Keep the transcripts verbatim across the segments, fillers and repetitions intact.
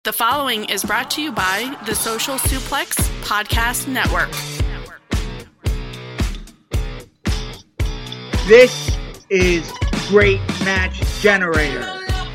The following is brought to you by the Social Suplex Podcast Network. This is Great Match Generator.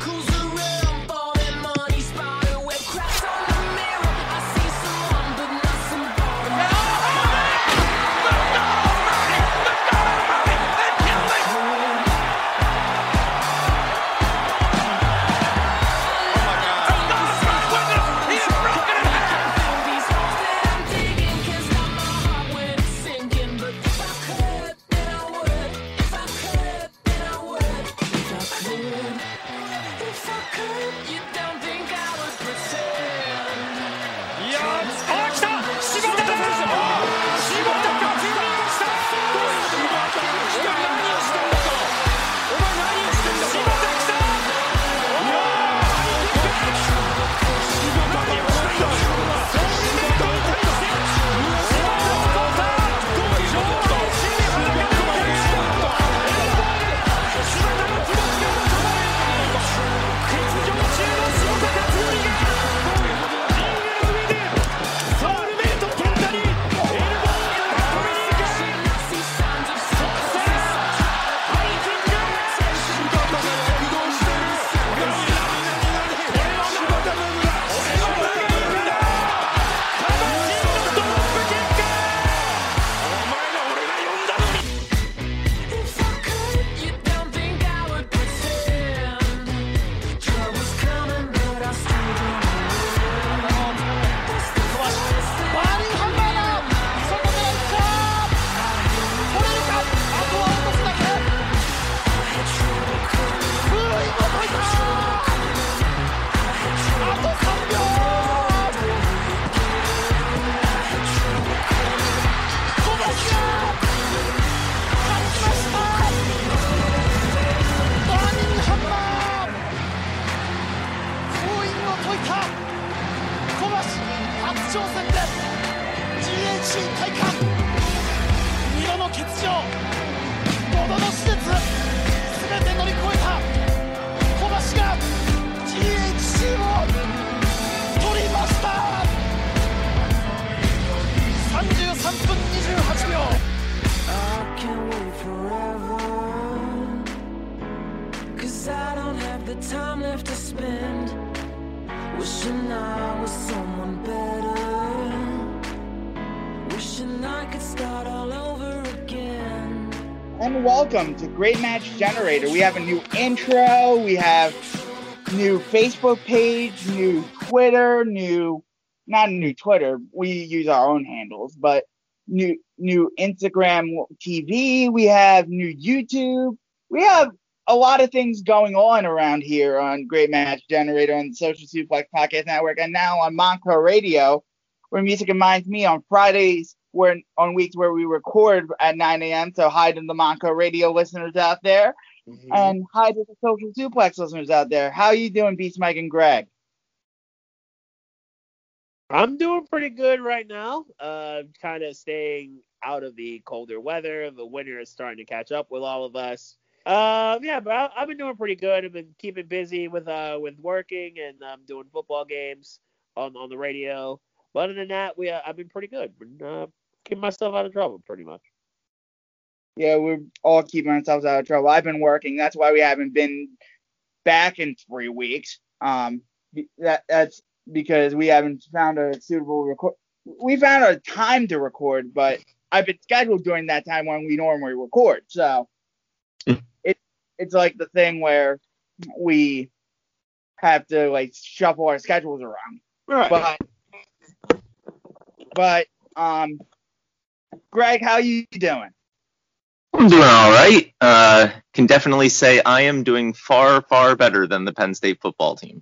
And welcome to Great Match Generator. We have a new intro, we have new Facebook page, new Twitter, new, not a new Twitter, we use our own handles, but new new Instagram T V, we have new YouTube, we have a lot of things going on around here on Great Match Generator and the Social Suplex Podcast Network, and now on Monco Radio, where music reminds me on Fridays, where on weeks where we record at nine a.m. So hi to the Monco Radio listeners out there, mm-hmm. and hi to the Social Suplex listeners out there. How are you doing, Beast Mike and Greg? I'm doing pretty good right now. Uh, kind of staying out of the colder weather. The winter is starting to catch up with all of us. Um, yeah, but I, I've been doing pretty good. I've been keeping busy with uh with working and um, doing football games on on the radio. But other than that, we uh, I've been pretty good. Been, uh, keeping myself out of trouble, pretty much. Yeah, we're all keeping ourselves out of trouble. I've been working. That's why we haven't been back in three weeks. Um, that that's because we haven't found a suitable record. We found a time to record, but I've been scheduled during that time when we normally record. So it it's like the thing where we have to like shuffle our schedules around. Right. But but um, Greg, how you doing? I'm doing all right. Uh, can definitely say I am doing far, far better than the Penn State football team.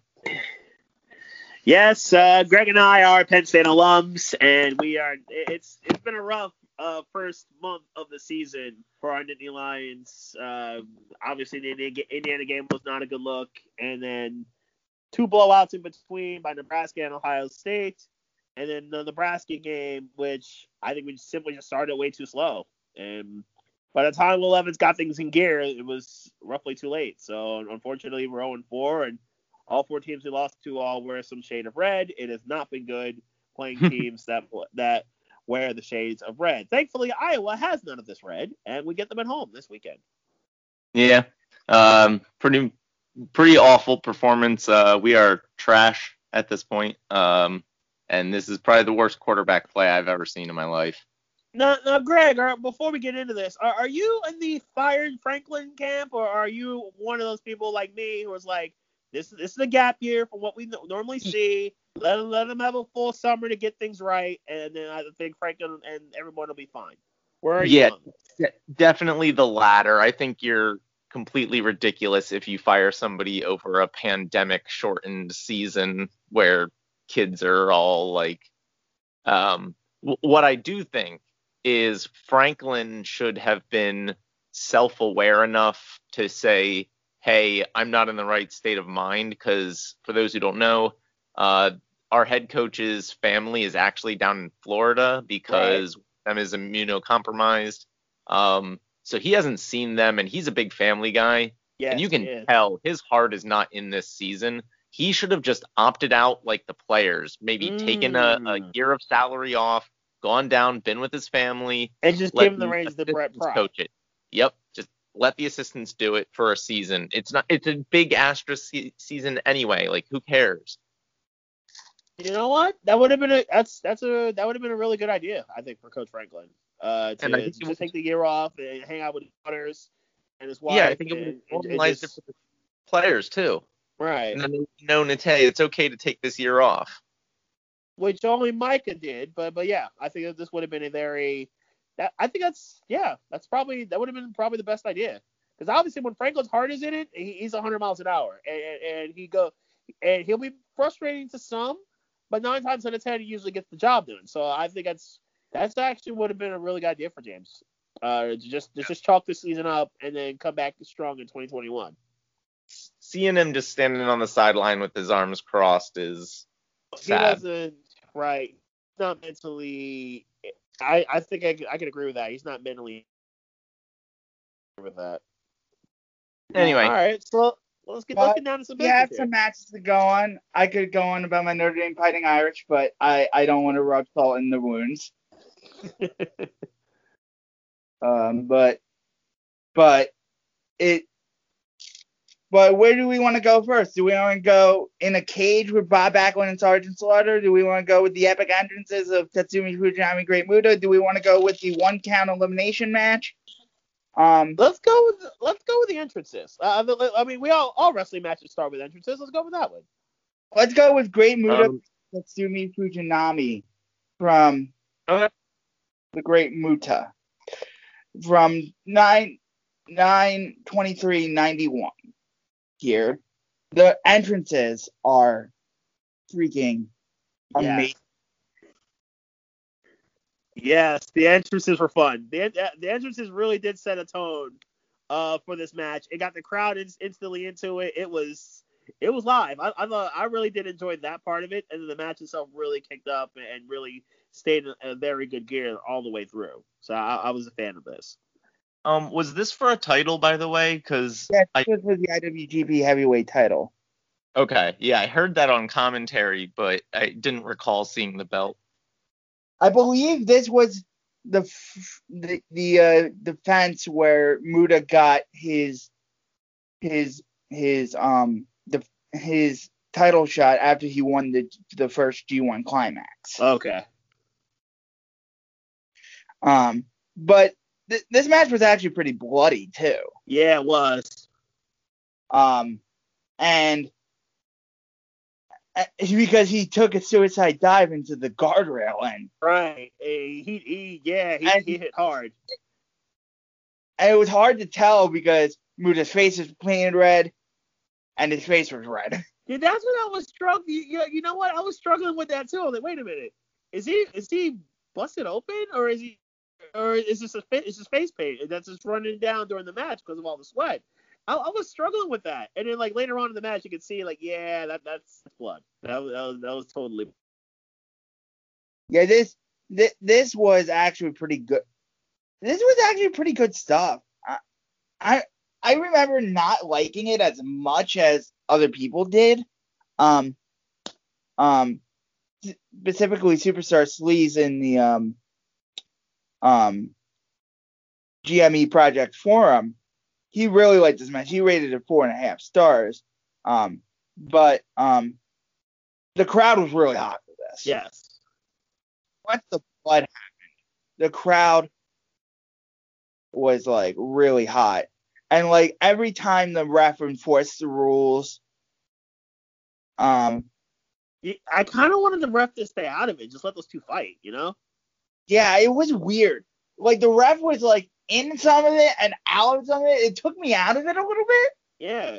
Yes, uh, Greg and I are Penn State alums, and we are. It's it's been a rough uh, first month of the season for our Nittany Lions. Uh, obviously, the Indiana game was not a good look, and then two blowouts in between by Nebraska and Ohio State, and then the Nebraska game, which I think we simply just started way too slow. And by the time Will Levis got things in gear, it was roughly too late. So unfortunately, we're oh and four, and All four teams we lost to all wear some shade of red. It has not been good playing teams that that wear the shades of red. Thankfully, Iowa has none of this red, and we get them at home this weekend. Yeah, um, pretty pretty awful performance. Uh, we are trash at this point, um, and this is probably the worst quarterback play I've ever seen in my life. Now, now Greg, are, before we get into this, are, are you in the fired Franklin camp, or are you one of those people like me who was like, this, this is a gap year from what we normally see. Let them, let them have a full summer to get things right, and then I think Franklin and everyone will be fine. Where are yeah, you? Yeah, definitely the latter. I think you're completely ridiculous if you fire somebody over a pandemic-shortened season where kids are all like. Um, w- what I do think is Franklin should have been self-aware enough to say, hey, I'm not in the right state of mind, because for those who don't know, uh, our head coach's family is actually down in Florida because them is immunocompromised. Um, so he hasn't seen them, and he's a big family guy. Yes, and you he can is. tell his heart is not in this season. He should have just opted out like the players, maybe Mm. taken a, a year of salary off, gone down, been with his family, And just let give him the reins to Brett assistants Pratt. coach it. Yep, just let the assistants do it for a season. It's not. It's a big asterisk se- season anyway. Like, who cares? You know what? That would have been a that's that's a that would have been a really good idea, I think, for Coach Franklin. Uh, to, And I to think it just would- take the year off and hang out with his daughters and his wife. Yeah, I think it would and, have and- and normalized it just- for the players too. right. And then they know, Nate, it's okay to take this year off. Which only Micah did, but but yeah, I think that this would have been a very that I think that's yeah, that's probably that would have been probably the best idea. Because obviously when Franklin's heart is in it, he, he's one hundred miles an hour, and, and, and he go and he'll be frustrating to some, but nine times out of ten he usually gets the job done. So I think that's that's actually would have been a really good idea for James. Uh, to just to just chalk this season up and then come back strong in twenty twenty-one. Seeing him just standing on the sideline with his arms crossed is He sad. doesn't right. Not mentally. I I think I, I can agree with that. He's not mentally with that. Anyway, All right, so let's get Well, let's get down to some We have business some matches to go on. I could go on about my Notre Dame Fighting Irish, but I, I don't want to rub salt in the wounds. here. Um, but but it. But where do we want to go first? Do we want to go in a cage with Bob Backlund and Sergeant Slaughter? Do we want to go with the epic entrances of Tatsumi Fujinami, Great Muta? Do we want to go with the one count elimination match? Um, let's go with let's go with the entrances. Uh, the- I mean, we all all wrestling matches start with entrances. Let's go with that one. let's go with Great Muta, Um, Tatsumi Fujinami from okay. the Great Muta from nine nine twenty three ninety one. Here, the entrances are freaking Yeah. amazing. Yes, the entrances were fun. The the entrances really did set a tone uh, for this match. It got the crowd in, instantly into it. It was it was live. I, I thought I really did enjoy that part of it, and then the match itself really kicked up and really stayed in a very good gear all the way through. So I, I was a fan of this. Um, was this for a title, by the way? Because Yes, I this was the I W G P Heavyweight title. okay, yeah, I heard that on commentary, but I didn't recall seeing the belt. I believe this was the f- the the uh, defense where Muta got his his his um the his title shot after he won the the first G one climax. Okay. Um, but th- this match was actually pretty bloody too. Yeah, it was. Um, and uh, because he took a suicide dive into the guardrail, and, Right. He, he, he yeah, he, And- he hit hard. and it was hard to tell because Muta's face is painted red, and his face was red. Yeah, that's what I was struggling. You, you, you know what? I was struggling with that too. I was like, wait a minute, is he is he busted open, or is he, or is this a fa- is his face paint that's just running down during the match because of all the sweat? I, I was struggling with that, and then like later on in the match, you could see like, yeah, that that's blood. That was that was, that was totally. Yeah, this, this this was actually pretty good. This was actually pretty good stuff. I, I I remember not liking it as much as other people did. um, um, specifically Superstar Sleaze in the um, um, G M E Project Forum, he really liked this match. He rated it four and a half stars. Um, but um, the crowd was really hot for this. Yes. Once the blood happened, the crowd was like really hot. And like every time the ref enforced the rules, um, I kind of wanted the ref to stay out of it. Just let those two fight, you know? yeah, it was weird. Like the ref was like in some of it and out of some of it. It took me out of it a little bit. Yeah.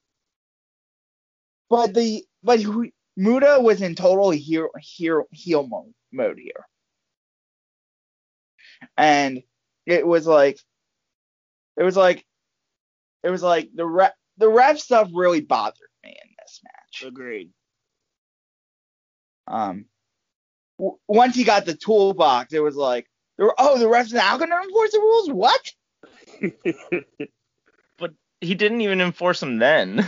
But the but Muta was in total heel heel heel mode, mode here, and it was like it was like it was like the ref the ref stuff really bothered me in this match. Agreed. Um, w- once he got the toolbox, it was like, oh, the ref's now going to enforce the rules? What? But he didn't even enforce them then.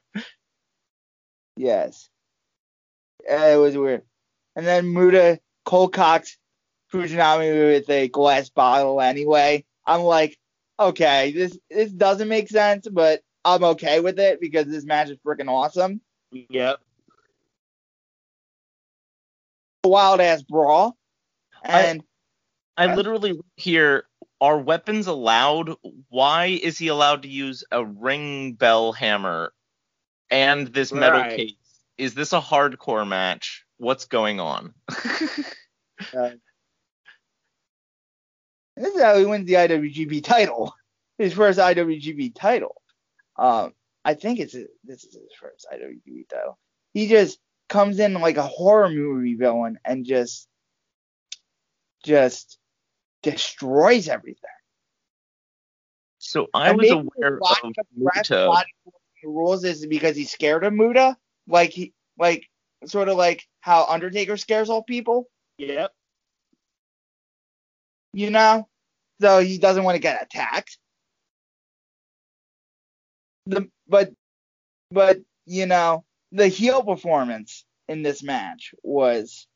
Yes. Uh, it was weird. And then Muta cold cocked Fujinami with a glass bottle anyway. I'm like, okay, this this doesn't make sense, but I'm okay with it because this match is freaking awesome. Yep. Wild ass brawl. And I, I literally wrote here, are weapons allowed? Why is he allowed to use a ring bell hammer and this metal Right. case? Is this a hardcore match? What's going on? uh, this is how he wins the I W G P title. His first I W G P title. Um, I think it's this is his first I W G P title. He just comes in like a horror movie villain and just just destroys everything. So I And was maybe aware why of the ref Muta. not enforcing the rules is because he's scared of Muta, like he like sort of like how Undertaker scares all people, Yep. you know. So he doesn't want to get attacked. The but but you know the heel performance in this match was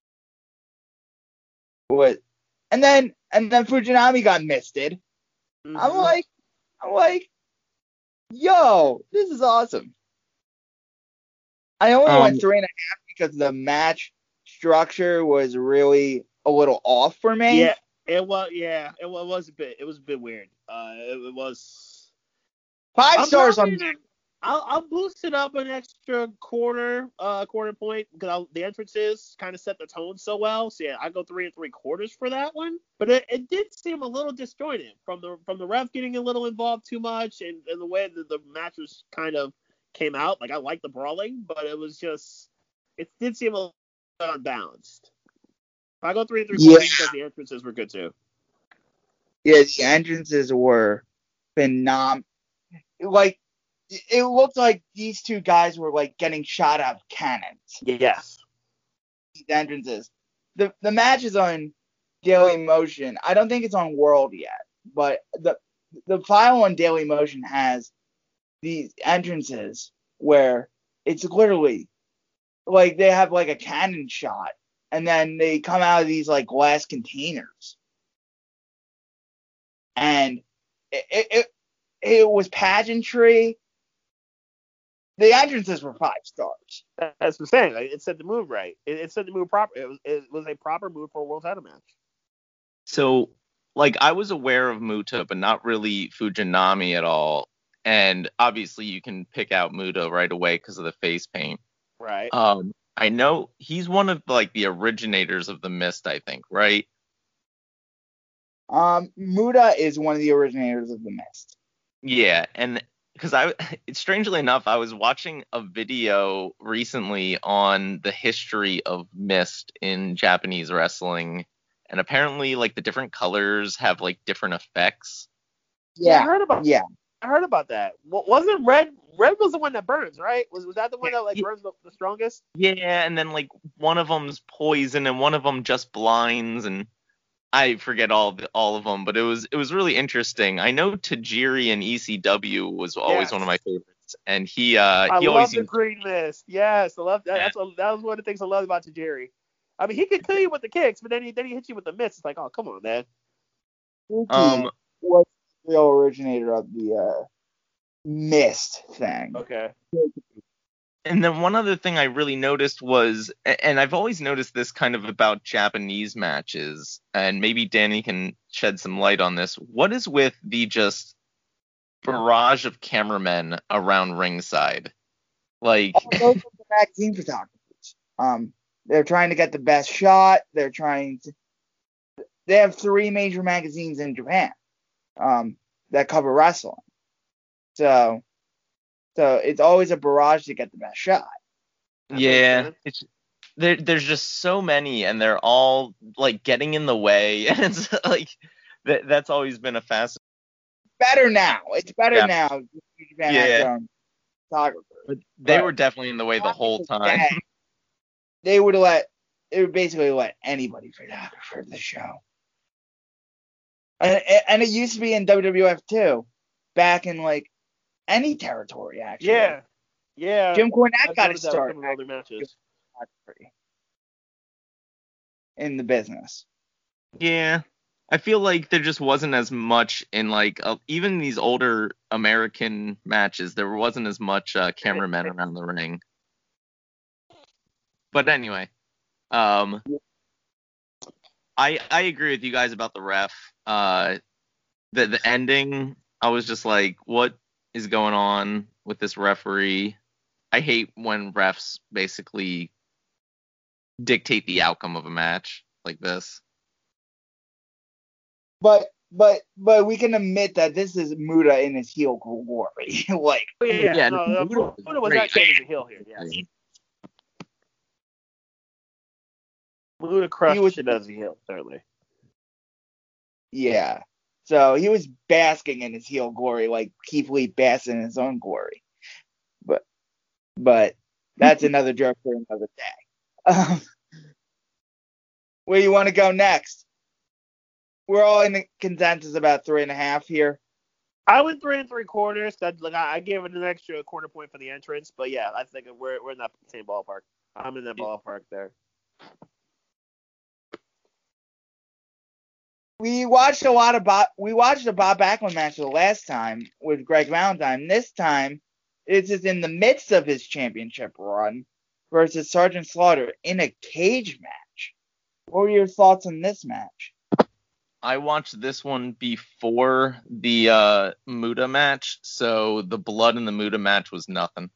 was and then and then Fujinami got misted. Mhm. I'm like I'm like, yo, this is awesome. I only Um, went three and a half because the match structure was really a little off for me. Yeah, it was. Yeah, it was, it was a bit. It was a bit weird. Uh, it, it was. Five I'm stars on probably gonna- I'll, I'll boost it up an extra quarter, uh, quarter point because the entrances kind of set the tone so well. So yeah, I go three and three quarters for that one. But it, it did seem a little disjointed from the from the ref getting a little involved too much, and, and the way that the matches kind of came out. Like I like the brawling, but it was just it did seem a little unbalanced. I go three and three Yeah. quarters because the entrances were good too. Yeah, the entrances were phenomenal. Like, it looked like these two guys were like getting shot out of cannons. Yes. These entrances. The the match is on Daily Motion. I don't think it's on World yet, but the the file on Daily Motion has these entrances where it's literally like they have like a cannon shot, and then they come out of these like glass containers, and it it it, it was pageantry. The entrances were five stars. That's what I'm saying. Like, it said the move right. It, it said the move proper. It was, it was a proper move for a world title match. So, like, I was aware of Muta, but not really Fujinami at all. And obviously, you can pick out Muta right away because of the face paint. Right. Um, I know he's one of like the originators of the Mist, I think, right? Um, Muta is one of the originators of the Mist. Yeah, and because I, strangely enough, I was watching a video recently on the history of Mist in Japanese wrestling, and apparently, like, the different colors have like different effects. Yeah, I heard about. yeah. I heard about that. Wa- Wasn't red? Red was the one that burns, right? Was was that the one that like Yeah. burns the, the strongest? Yeah, and then like one of them's poison, and one of them just blinds, and I forget all of, all of them, but it was it was really interesting. I know Tajiri and E C W was always Yes. one of my favorites. and he uh I he love always the seems, green mist. Yes, I love that. That's what, that was one of the things I loved about Tajiri. I mean, he could kill you with the kicks, but then he then he hits you with the mist. It's like, oh, come on, man. um was the real originator of the uh, mist thing. Okay. and then one other thing I really noticed was, a- and I've always noticed this kind of about Japanese matches, and maybe Danny can shed some light on this. What is with the just barrage of cameramen around ringside? Like, Oh, those are the magazine photographers. Um, they're trying to get the best shot. They're trying to. They have three major magazines in Japan, um, that cover wrestling. So, so it's always a barrage to get the best shot. That makes yeah, sense. it's there. There's just so many, and they're all like getting in the way, and it's like that. That's always been a fascinating. Better now. It's better Yeah. now. Japan Yeah. has their own photographers. But they But were definitely in the way the whole back in time. day, they would let. They would basically let anybody photographer the show. And, and it used to be in W W F too, back in like any territory actually. Yeah. Yeah. Jim Cornette I've got to noticed that with start some of the other matches. in the business. Yeah, I feel like there just wasn't as much in like uh, even these older American matches. There wasn't as much uh, cameramen around the ring. But anyway, um, I I agree with you guys about the ref. Uh, the the ending, I was just like, what is going on with this referee? I hate when refs basically dictate the outcome of a match like this. But but but we can admit that this is Muda in his heel glory. Like Oh, yeah, Yeah, no, Muda uh, was Muda was great. actually as a heel here. Yes. Muda crushed He was- it as a heel, certainly. yeah. So he was basking in his heel glory like Keith Lee basks in his own glory. But but that's another joke for another day. Um, where do you want to go next? We're all in the consensus about three and a half here. I went three and three quarters. That like I, I gave it an extra quarter point for the entrance, but yeah, I think we're we're in that same ballpark. I'm in that ballpark there. We watched a lot of Bob. We watched the Bob Backlund match the last time with Greg Valentine. This time, it's just in the midst of his championship run versus Sergeant Slaughter in a cage match. What were your thoughts on this match? I watched this one before the uh, Muda match, so the blood in the Muda match was nothing.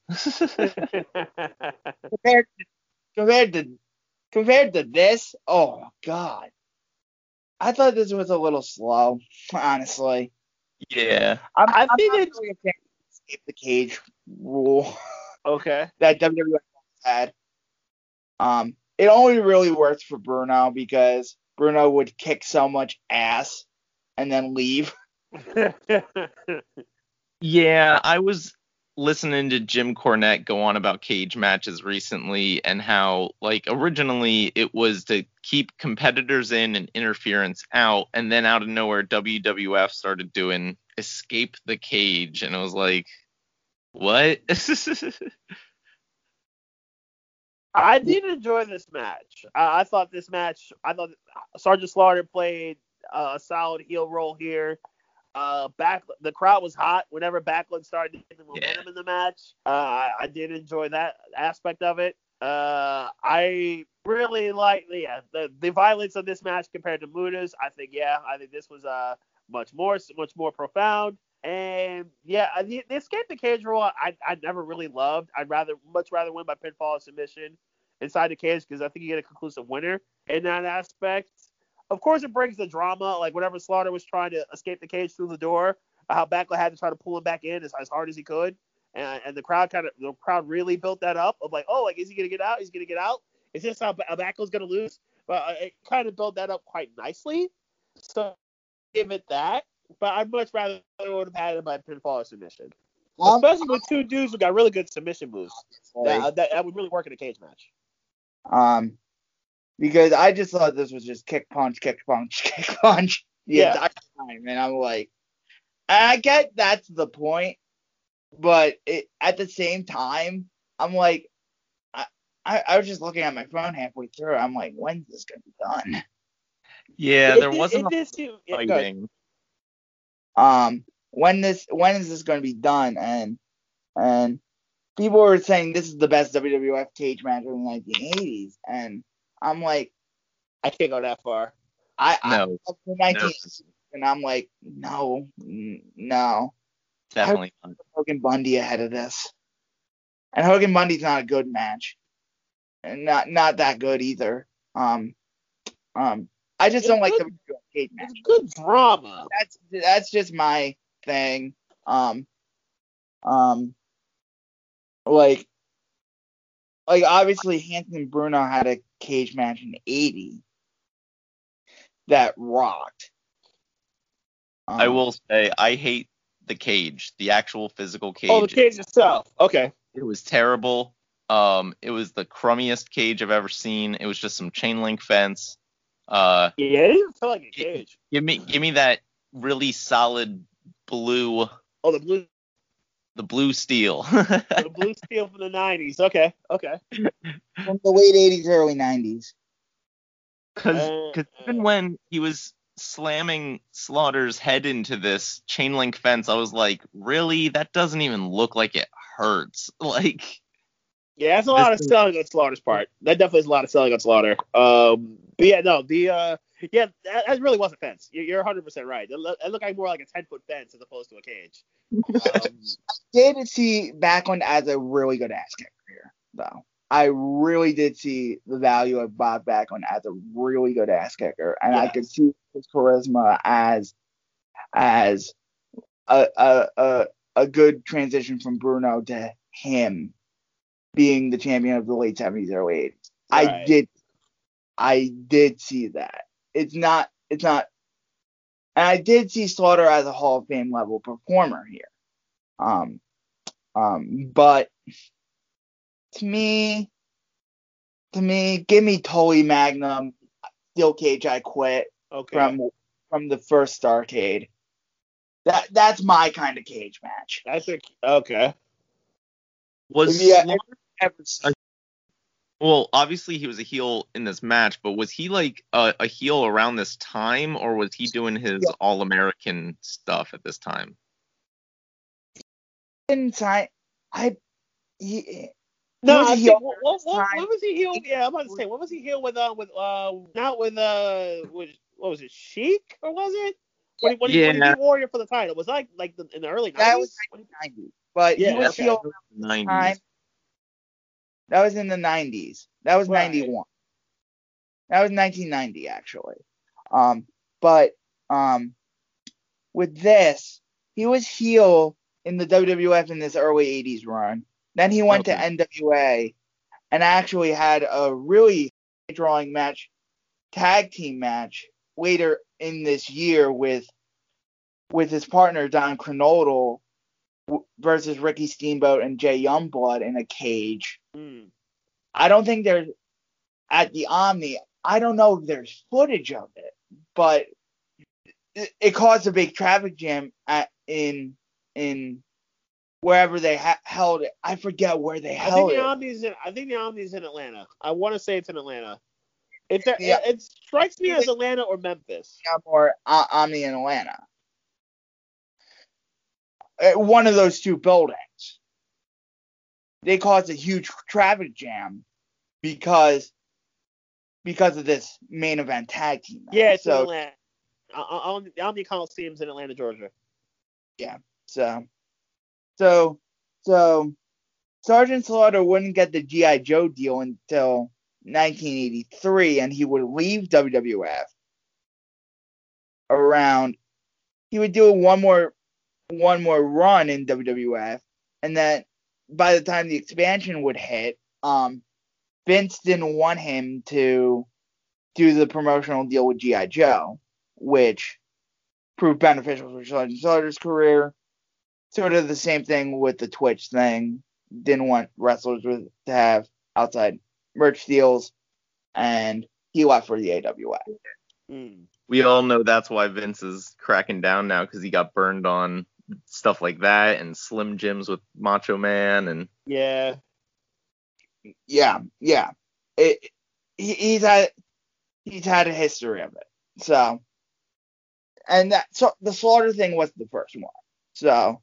Compared to, compared to compared to this, oh god, I thought this was a little slow, honestly. Yeah. I'm, I I'm think not it's- really a fan of the escape the cage rule Okay. that W W F had. Um, it only really worked for Bruno because Bruno would kick so much ass and then leave. Yeah, I was listening to Jim Cornette go on about cage matches recently and how, like, originally it was to keep competitors in and interference out, and then out of nowhere W W F started doing escape the cage, and it was like, what? I did enjoy this match. I, I thought this match. I thought Sergeant Slaughter played uh, a solid heel role here. Uh, back the crowd was hot whenever Backlund started getting momentum Yeah. in the match. Uh, I, I did enjoy that aspect of it. Uh, I really like yeah the the violence of this match compared to Muda's. I think yeah, I think this was uh much more much more profound. And yeah, the, the escape the cage rule I I never really loved. I'd rather much rather win by pinfall or submission inside the cage because I think you get a conclusive winner in that aspect. Of course, it brings the drama, like whenever Slaughter was trying to escape the cage through the door, how Backlund had to try to pull him back in as, as hard as he could, and, and the crowd kind of the crowd really built that up of like, oh, like is he gonna get out? He's gonna get out. Is this how Backlund's gonna lose? But uh, it kind of built that up quite nicely. So give it that. But I'd much rather would have had it by pinfall or submission, Um, especially with two dudes who got really good submission moves. That, that, that would really work in a cage match. Um, because I just thought this was just kick punch, kick punch, kick punch the Yeah. entire time, and I'm like, I get that's the point, but it, at the same time, I'm like, I, I, I was just looking at my phone halfway through. I'm like, when's this gonna be done? Yeah, It there did- wasn't it a did seem- yeah, go ahead. fighting. Um, when this, when is this gonna be done? And and people were saying this is the best W W F cage match of the nineteen eighties, and I'm like, I can't go that far. I, I No, love the nineteen eighties, and I'm like, no, n- no. definitely not. Hogan Bundy ahead of this. And Hogan Bundy's not a good match. And not not that good either. Um um I just It's don't like good. the W W F cage match. It's good drama. That's that's just my thing. Um um like like obviously Hanson and Bruno had a cage match in eighty that rocked. Um, I will say I hate the cage, the actual physical cage. Oh, the cage itself. Okay. It was terrible. Um, it was the crummiest cage I've ever seen. It was just some chain link fence. Uh, Yeah, it didn't feel like a cage. give me, give me that really solid blue, Oh, the blue, the blue steel. the blue steel from the nineties. Okay, okay. from the late eighties, early nineties. Because Uh, even when he was slamming Slaughter's head into this chain link fence, I was like, really? That doesn't even look like it hurts. Like, Yeah, that's a lot This of is- selling on Slaughter's part. That definitely is a lot of selling on Slaughter. Um, but yeah, no, the uh, yeah, that, that really was a fence. You're, you're one hundred percent right. It, look, it looked like more like a ten foot fence as opposed to a cage. Um, Did see Backlund as a really good ass kicker here, though. I really did see the value of Bob Backlund as a really good ass kicker, and I Yes. could see his charisma as as a a a, a good transition from Bruno to him being the champion of the late seventies, early eighties. I Right. did, I did see that. It's not, it's not, and I did see Slaughter as a Hall of Fame level performer here. Um, um, but to me, to me, give me Tully Magnum, Steel Cage, I Quit okay. from from the first Starrcade. That that's my kind of cage match. I think okay. was If you Slaughter ever- Well, obviously he was a heel in this match, but was he like a, a heel around this time, or was he doing his Yeah. All-American stuff at this time? didn't sign. I he, No, was I a think heel what, what, what, time. what was he heel? Yeah, I'm about to say, what was he heel with? Uh, with uh, not with uh, with what was it, Sheik or was it? When he, when he, when he Yeah. beat Warrior for the title, was that like like the, in the early that was nineties? nineties, but Yeah, he was okay. heel around this nineties. time. That was in the nineties. That was Right. ninety-one. That was nineteen ninety actually. Um, but um, with this, he was heel in the W W F in this early eighties run. Then he went to Okay. N W A and actually had a really drawing match, tag team match later in this year with with his partner Don Kernodle w- versus Ricky Steamboat and Jay Youngblood in a cage. Mm. I don't think there's at the Omni. I don't know if there's footage of it, but it, it caused a big traffic jam at in in wherever they ha- held it. I forget where they I think held the it. Omni's in. I think the Omni's in Atlanta. I want to say it's in Atlanta. It's a, Yeah. it, it strikes me as Atlanta or Memphis. Or uh, Omni in Atlanta. Uh, One of those two buildings. They caused a huge traffic jam because because of this main event tag team match. Yeah, it's in so Atlanta. Uh, uh, the Omni Coliseum's in Atlanta, Georgia. so so so Sergeant Slaughter wouldn't get the G I. Joe deal until nineteen eighty-three, and he would leave W W F around. He would do one more one more run in W W F, and then by the time the expansion would hit, um, Vince didn't want him to do the promotional deal with G I. Joe, which proved beneficial for Sergeant Slaughter's career. Sort of the same thing with the Twitch thing. Didn't want wrestlers with, to have outside merch deals, and he left for the A W A. Mm. We all know that's why Vince is cracking down now, because he got burned on stuff like that, and Slim Jims with Macho Man, and Yeah. Yeah, yeah. It, he, he's had he's had a history of it. So, and that so the Slaughter thing was the first one. So,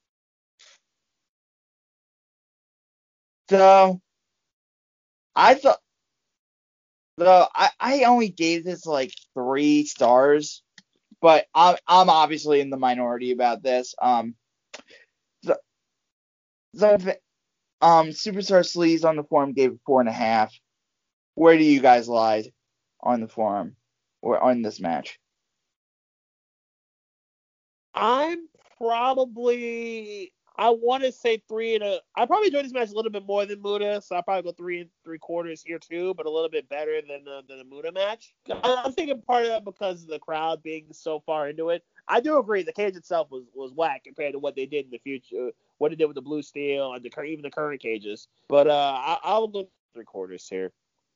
so I thought. So I, I only gave this like three stars, but I'm I'm obviously in the minority about this. Um, so, so um, Superstar Sleaze on the forum gave it four and a half. Where do you guys lie on the forum or on this match? I'm probably, I want to say three and a, I probably enjoyed this match a little bit more than Muta, so I'll probably go three and three quarters here too, but a little bit better than the, than the Muta match. I, I'm thinking part of that because of the crowd being so far into it. I do agree the cage itself was, was whack compared to what they did in the future, what they did with the blue steel and the even the current cages. But uh, I, I'll go three quarters here.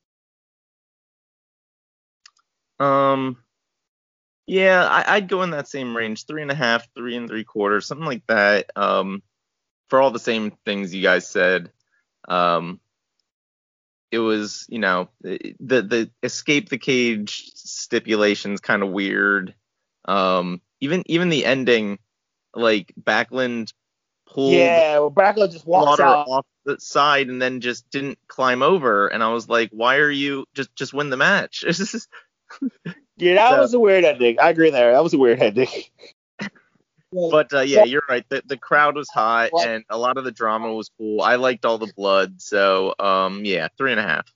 Um, yeah, I, I'd go in that same range, three and a half, three and three quarters, something like that. Um, for all the same things you guys said. Um, it was, you know, the the escape the cage stipulation's kind of weird. Um, even even the ending, like Backlund pulled yeah, well, Backlund just walks Slaughter out off the side and then just didn't climb over, and I was like, why are you just just win the match? It's just Yeah, that so, was a weird ending. I agree there. That was a weird ending. But uh, yeah, you're right. The the crowd was hot, What? and a lot of the drama was cool. I liked all the blood, so um, yeah, three and a half.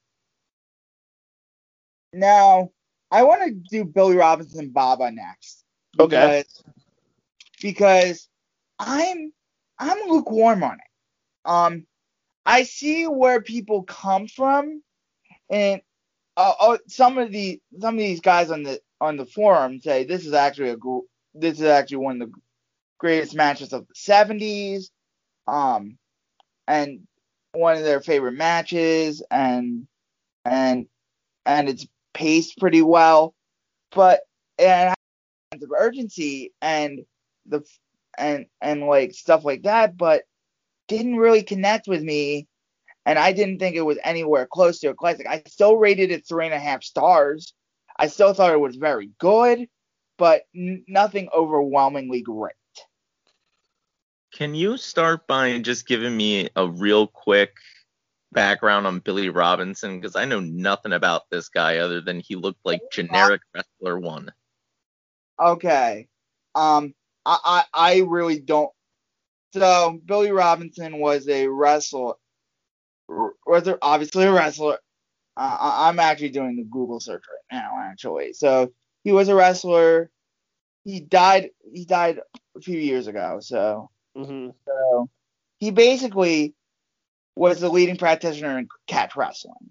Now, I want to do Billy Robinson Baba next. Okay. Because, because I'm I'm lukewarm on it. Um, I see where people come from, and uh, uh, some of the some of these guys on the on the forum say this is actually a gr- this is actually one of the greatest matches of the seventies, um, and one of their favorite matches, and and and it's paced pretty well, but it has a sense of urgency and the and and like stuff like that, but didn't really connect with me, and I didn't think it was anywhere close to a classic. I still rated it three and a half stars. I still thought it was very good, but n- nothing overwhelmingly great. Can you start by just giving me a real quick background on Billy Robinson? Because I know nothing about this guy other than he looked like generic wrestler one. Okay. Um, I, I, I really don't. So Billy Robinson was a wrestler, was obviously a wrestler. Uh, I- I'm actually doing the Google search right now, actually. So he was a wrestler. He died. He died a few years ago. So, Mm-hmm. so he basically was the leading practitioner in catch wrestling.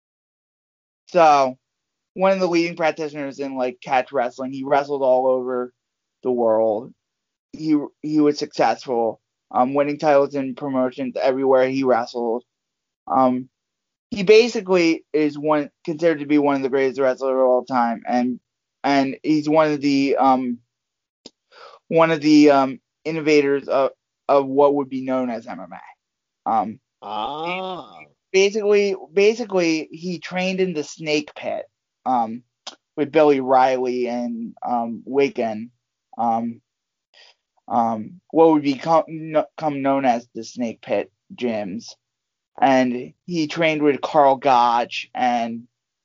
So one of the leading practitioners in like catch wrestling. He wrestled all over the world. He he was successful, um, winning titles in promotions everywhere he wrestled. Um, he basically is one considered to be one of the greatest wrestlers of all time, and and he's one of the um one of the um innovators of of what would be known as M M A. Um, Ah. basically, basically he trained in the Snake Pit, um, with Billy Riley and um Wigan, um, um, what would become become known as the Snake Pit gyms, and he trained with Carl Gotch and.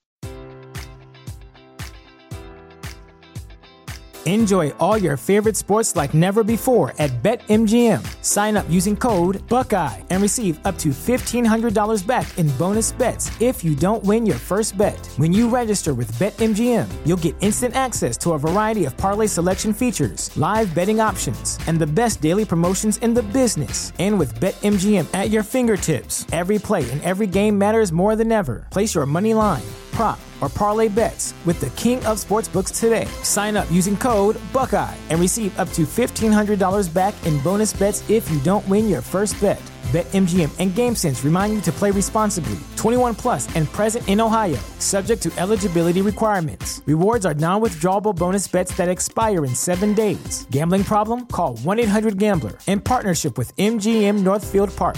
Enjoy all your favorite sports like never before at BetMGM. Sign up using code Buckeye and receive up to fifteen hundred dollars back in bonus bets if you don't win your first bet. When you register with BetMGM, you'll get instant access to a variety of parlay selection features, live betting options, and the best daily promotions in the business. And with BetMGM at your fingertips, every play and every game matters more than ever. Place your money line, prop, or parlay bets with the king of sportsbooks today. Sign up using code Buckeye and receive up to fifteen hundred dollars back in bonus bets if you don't win your first bet. BetMGM and GameSense remind you to play responsibly. twenty-one plus and present in Ohio, subject to eligibility requirements. Rewards are non-withdrawable bonus bets that expire in seven days. Gambling problem? Call one eight hundred gambler. In partnership with M G M Northfield Park.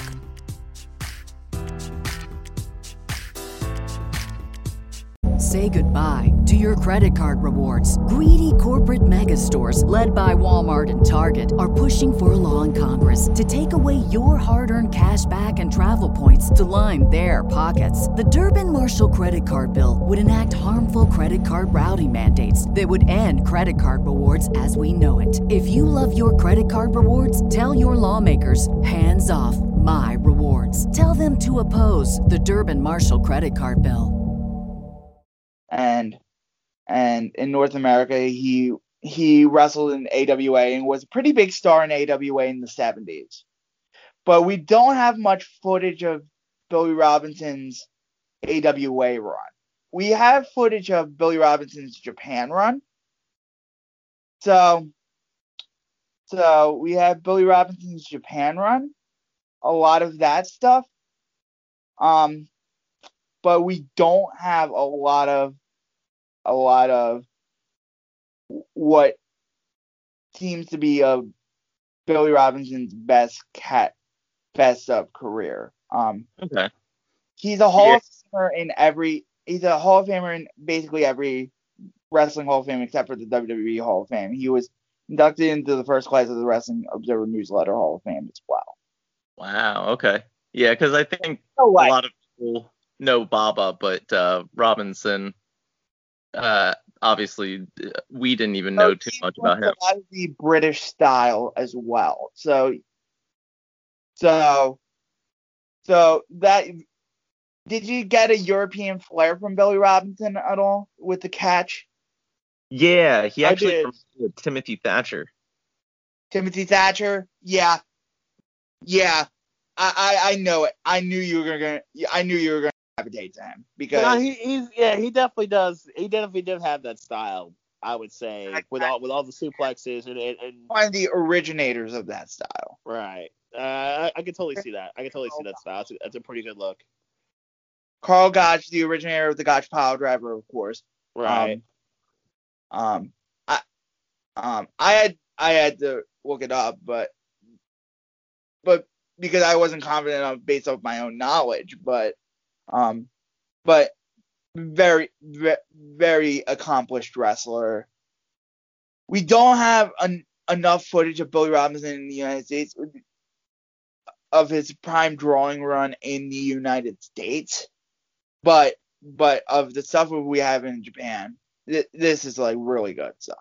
Say goodbye to your credit card rewards. Greedy corporate mega stores, led by Walmart and Target, are pushing for a law in Congress to take away your hard-earned cash back and travel points to line their pockets. The Durbin-Marshall credit card bill would enact harmful credit card routing mandates that would end credit card rewards as we know it. If you love your credit card rewards, tell your lawmakers, hands off my rewards. Tell them to oppose the Durbin-Marshall credit card bill. and and in North America he he wrestled in A W A and was a pretty big star in A W A in the seventies. But we don't have much footage of Billy Robinson's A W A run. We have footage of Billy Robinson's Japan run. So so we have Billy Robinson's Japan run, a lot of that stuff. Um But we don't have a lot of a lot of what seems to be a Billy Robinson's best cat best of career. Um, Okay. He's a Hall Yeah. of Famer in every. He's a Hall of Famer in basically every wrestling Hall of Fame except for the W W E Hall of Fame. He was inducted into the first class of the Wrestling Observer Newsletter Hall of Fame as well. Wow. Okay. Yeah, because I think So, like, a lot of people know Baba, but uh, Robinson, uh, obviously, uh, we didn't even know too he much about him. A lot of the British style as well. So, so, so that. Did you get a European flair from Billy Robinson at all with the catch? Yeah, he I actually did. reminded me of Timothy Thatcher. Timothy Thatcher? Yeah, yeah. I, I, I know it. I knew you were gonna. I knew you were gonna gravitate to him because No, he, he's yeah, he definitely does. He definitely did have that style. I would say with all with all the suplexes and and, and one of the originators of that style. right. Uh, I, I can totally see that. I can totally see that style. That's a, that's a pretty good look. Carl Gotch, the originator of the Gotch pile driver, of course. Right. Um, um, I, um, I had I had to look it up, but but because I wasn't confident enough based off my own knowledge, but um, but very ve- very accomplished wrestler. We don't have an, enough footage of Billy Robinson in the United States of his prime drawing run in the United States. But but of the stuff we have in Japan, th- this is like really good stuff.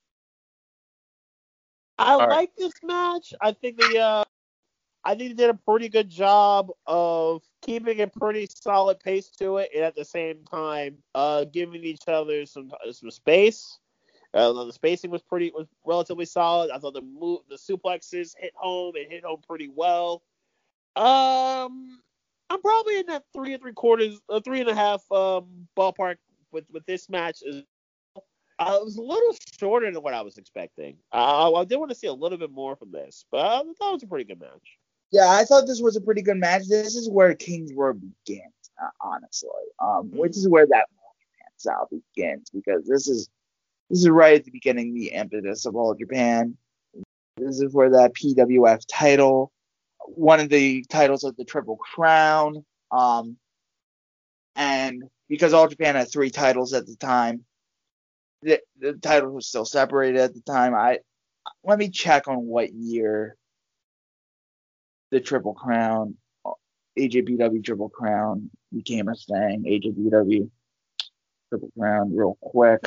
I right. like this match. I think the uh, I think they did a pretty good job of keeping a pretty solid pace to it, and at the same time, uh, giving each other some some space. Uh, the spacing was pretty was relatively solid. I thought the move, the suplexes hit home and hit home pretty well. Um, I'm probably in that three and three quarters, uh, three and a half um ballpark with with this match. Is uh, it was a little shorter than what I was expecting. Uh, I did want to see a little bit more from this, but I thought it was a pretty good match. Yeah, I thought this was a pretty good match. This is where King's Road begins, uh, honestly. Um, Mm-hmm. which is where that Japan style begins because this is this is right at the beginning, the impetus of All Japan. This is where that P W F title, one of the titles of the Triple Crown, um, and because All Japan had three titles at the time, the, the titles were still separated at the time. I let me check on what year the Triple Crown, A J P W Triple Crown became a thing. A J P W Triple Crown, real quick.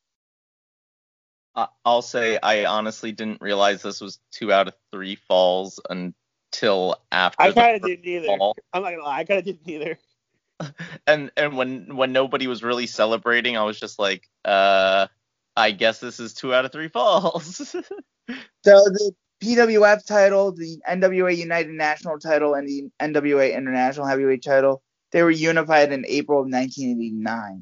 I- I'll say I honestly didn't realize this was two out of three falls until after I the kind of first didn't either. fall. I'm not gonna lie, I kind of didn't either. And and when when nobody was really celebrating, I was just like, uh, I guess this is two out of three falls. So the P W F title, the N W A United National title, and the N W A International Heavyweight title, they were unified in April of nineteen eighty-nine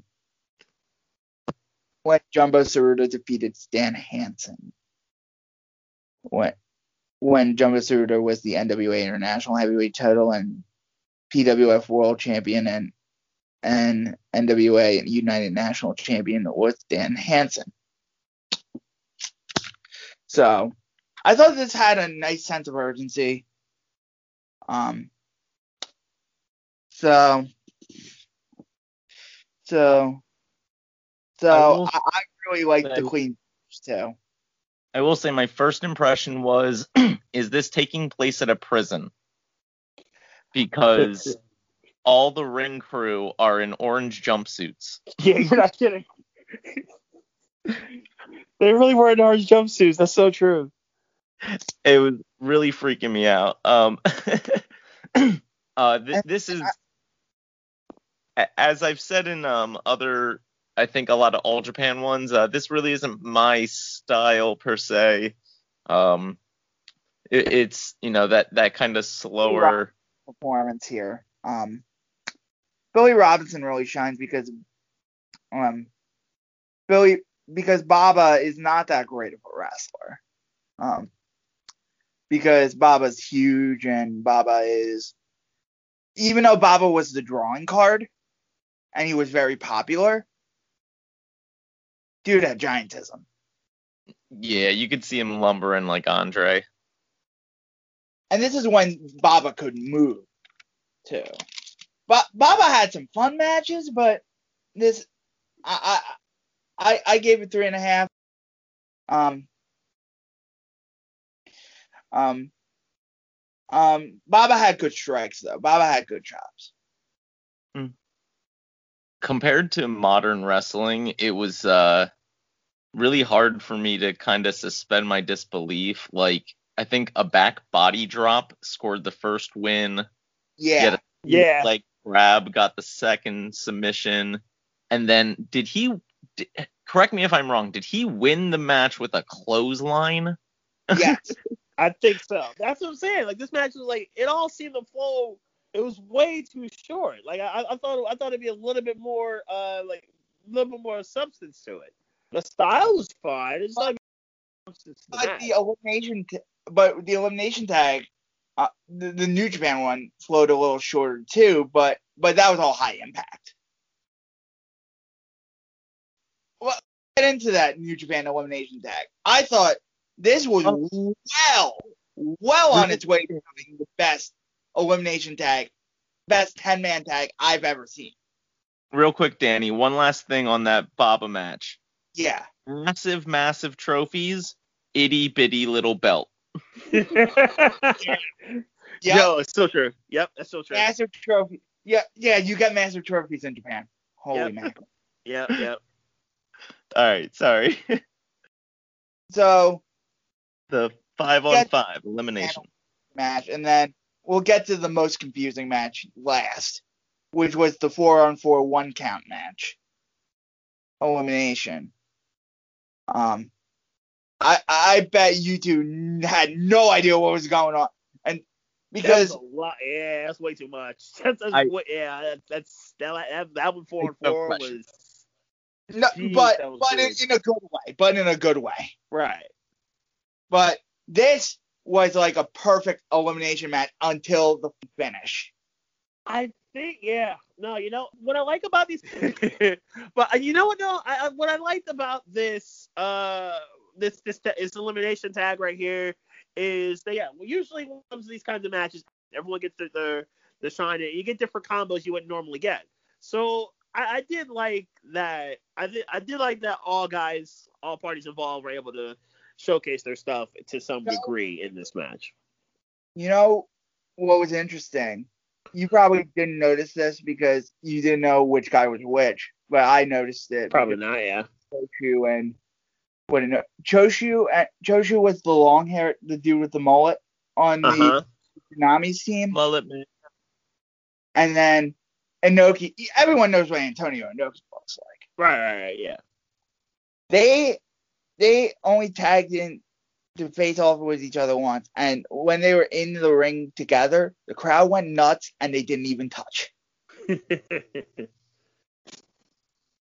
when Jumbo Tsuruta defeated Stan Hansen. When when Jumbo Tsuruta was the N W A International Heavyweight title and P W F World Champion and and N W A United National Champion with Dan Hansen. So I thought this had a nice sense of urgency. Um. So. So. So I, will, I, I really like the Queen too. I will say my first impression was, is this taking place at a prison? Because all the ring crew are in orange jumpsuits. Yeah, you're not kidding. They really were in orange jumpsuits. That's so true. It was really freaking me out. Um, uh, th- this is, as I've said in um, other, I think a lot of All Japan ones, uh, this really isn't my style per se. Um, it, it's, you know, that, that kind of slower performance here. Um, Billy Robinson really shines because um, Billy because Baba is not that great of a wrestler. Um, because Baba's huge and Baba is, even though Baba was the drawing card and he was very popular, dude had giantism. Yeah, you could see him lumbering like Andre. And this is when Baba could move too. But Baba had some fun matches, but this, I, I, I, I gave it three and a half. Um, um, um, Baba had good strikes though. Baba had good chops. Mm. Compared to modern wrestling, it was uh really hard for me to kind of suspend my disbelief. Like, I think a back body drop scored the first win. Yeah. Yeah. Like, grab got the second submission. And then did he, did, correct me if I'm wrong, did he win the match with a clothesline? Yes. I think so. That's what I'm saying. Like, this match was like, it all seemed to flow. It was way too short. Like, I, I thought I thought it'd be a little bit more, uh, like, a little bit more substance to it. The style was fine. It's like, but the elimination, t- but the elimination tag, uh, the, the New Japan one flowed a little shorter too. But but that was all high impact. Well, get into that New Japan elimination tag. I thought this was well, well on its way to becoming the best elimination tag, best ten-man tag I've ever seen. Real quick, Danny, one last thing on that Baba match. Yeah. Massive, massive trophies, itty bitty little belt. Yeah. Yo, it's so true. Yep, that's so true. Massive trophy. Yeah, yeah, you get massive trophies in Japan. Holy Yep. mackerel. Yep, yep. All right, sorry. So The five on Yeah. five elimination. match, and then we'll get to the most confusing match last, which was the four on four one count match. Elimination. Um, I I bet you two had no idea what was going on, and because That's a lot. Yeah, that's way too much. That's, that's I- way, yeah, that, that's that, that that one four and No four question. was no, Jeez, but that was but in, good. in a good way, but in a good way. right. But this was like a perfect elimination match until the finish. I think, yeah. No, you know what I like about these, but uh, you know what? No, I, I, what I liked about this, uh, this this this elimination tag right here is that yeah, usually when it comes to these kinds of matches, everyone gets their their, their shine. You get different combos you wouldn't normally get. So I, I did like that. I did I did like that all guys, all parties involved were able to showcase their stuff to some No. degree in this match. You know what was interesting? You probably didn't notice this because you didn't know which guy was which, but I noticed it. Probably not, yeah. Choshu and what did Choshu and Choshu was the long hair, the dude with the mullet on the Uh-huh. Tsunami's team, Mullet man. and then Inoki. Everyone knows what Antonio Inoki looks like. Right, right, right, yeah. They they only tagged in to face off with each other once, and when they were in the ring together, the crowd went nuts and they didn't even touch.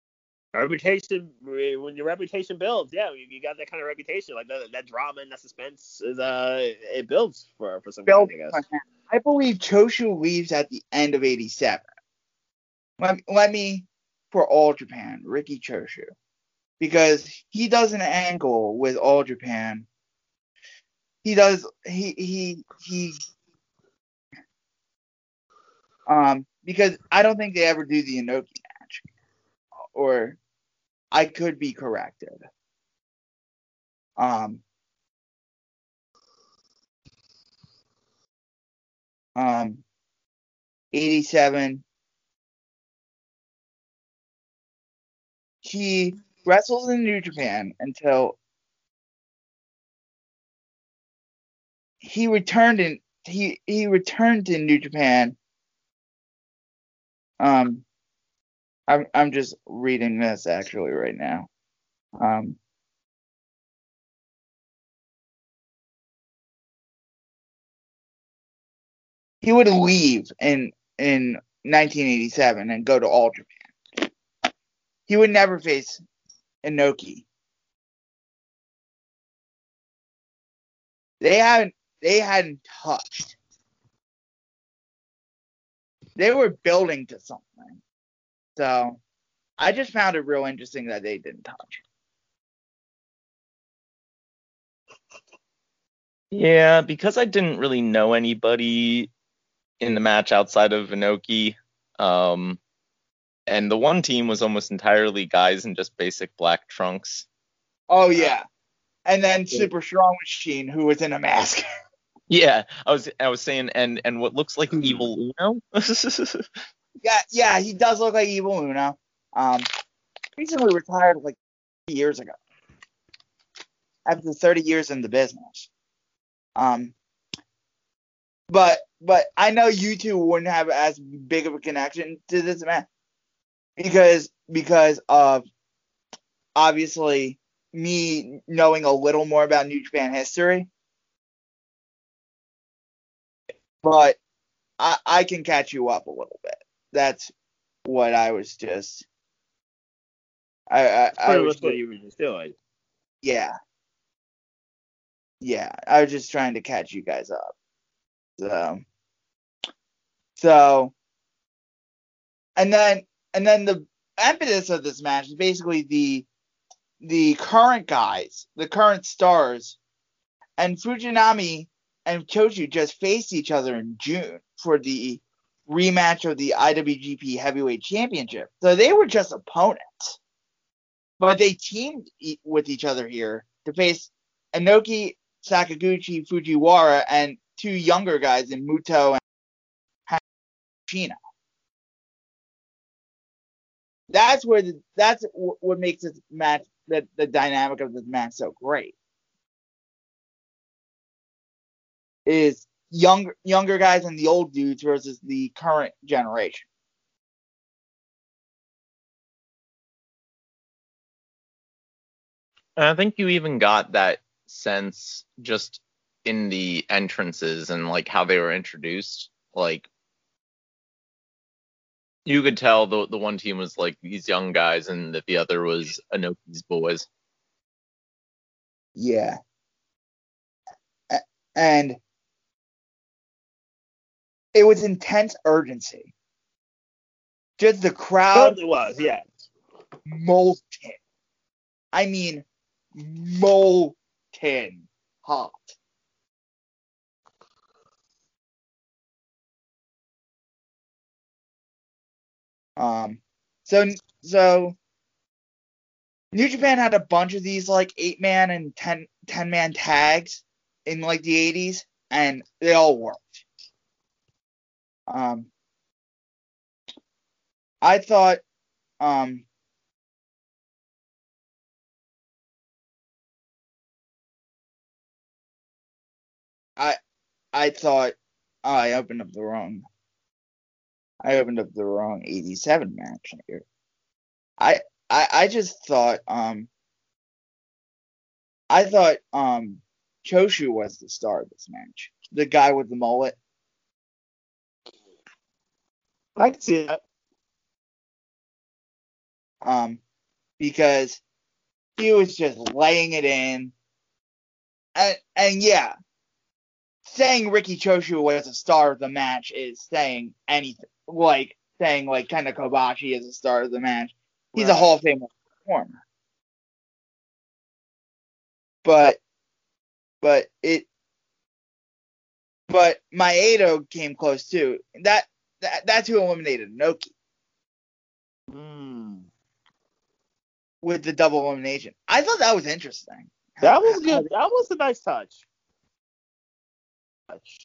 Reputation, when your reputation builds, yeah, you, you got that kind of reputation, like that, that drama and that suspense is uh it builds for for some guys, I guess. I believe Choshu leaves at the end of eighty-seven. Let, let me, for All Japan, Riki Choshu, because he does an angle with All Japan. He does he he he um because I don't think they ever do the Inoki match, or I could be corrected. Um. Um. eighty-seven. He wrestles in New Japan until he returned in he he returned to New Japan. Um, I'm I'm just reading this actually right now. Um, he would leave in in nineteen eighty-seven and go to All Japan. He would never face Inoki. They hadn't they hadn't touched. They were building to something. So I just found it real interesting that they didn't touch. Yeah, because I didn't really know anybody in the match outside of Inoki, um, and the one team was almost entirely guys in just basic black trunks. Oh yeah, and then Super Strong Machine, who was in a mask. Yeah, I was I was saying, and and what looks like Evil Uno. yeah, yeah, he does look like Evil Uno. Um, recently retired like years ago, after thirty years in the business. Um, but but I know you two wouldn't have as big of a connection to this man because because of obviously me knowing a little more about New Japan history. But I, I can catch you up a little bit. That's what I was just. I I, I was what you were just doing. Yeah. Yeah, I was just trying to catch you guys up. So. So. And then and then the impetus of this match is basically the the current guys, the current stars, and Fujinami and Choshu just faced each other in June for the rematch of the I W G P Heavyweight Championship. So they were just opponents. But they teamed e- with each other here to face Inoki, Sakaguchi, Fujiwara, and two younger guys in Muto and Hashina. That's where the, that's w- what makes this match, the, the dynamic of this match so great. Is younger younger guys and the old dudes versus the current generation. And I think you even got that sense just in the entrances and like how they were introduced. Like you could tell the the one team was like these young guys and that the other was Inoki's boys. Yeah. And it was intense urgency. Just the crowd. It was, yeah. Molten. I mean, molten hot. Um. So so. New Japan had a bunch of these like eight man and ten, ten man tags in like the eighties, and they all worked. Um, I thought, um, I I thought oh, I opened up the wrong. I opened up the wrong eighty-seven match here. I I I just thought um. I thought um Choshu was the star of this match. The guy with the mullet. I can see that. Um because he was just laying it in. And, and yeah, saying Riki Choshu was a star of the match is saying anything. Like, saying, like, Kenta Kobashi is a star of the match. He's Right. a Hall of Fame performer. But, but it, but Maeda came close too. That, that that's who eliminated Inoki Mm. with the double elimination. I thought that was interesting. That was good. That was a nice touch. touch.